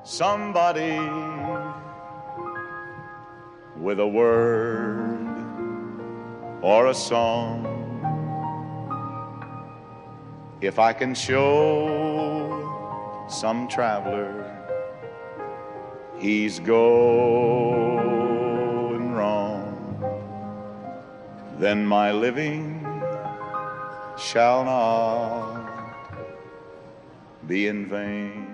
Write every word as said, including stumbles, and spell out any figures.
somebody with a word or a song. If I can show some traveler he's going wrong, then my living shall not be in vain.